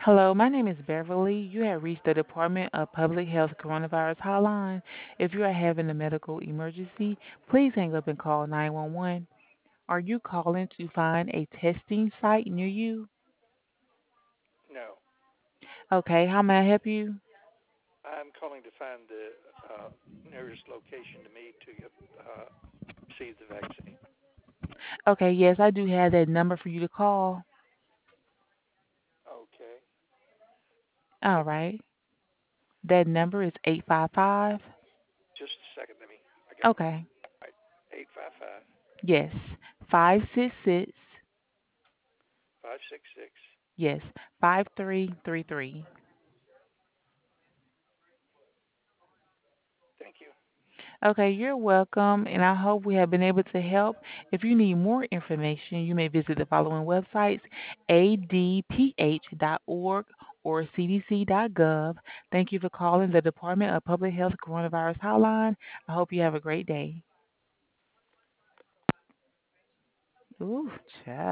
Hello, my name is Beverly. You have reached the Department of Public Health Coronavirus Hotline. If you are having a medical emergency, please hang up and call 911. Are you calling to find a testing site near you? No, Okay, how may I help you? I'm calling to find the nearest location to me to uh, receive the vaccine. Okay, yes, I do have that number for you to call. Okay. All What's right. That number is 855. just a second? I got my Okay. right. 855 Yes. 566. 566. Yes. 5333. Thank you. Okay, you're welcome, and I hope we have been able to help. If you need more information, you may visit the following websites: adph.org or cdc.gov. Thank you for calling the Department of Public Health Coronavirus Hotline. I hope you have a great day. Ooh, child.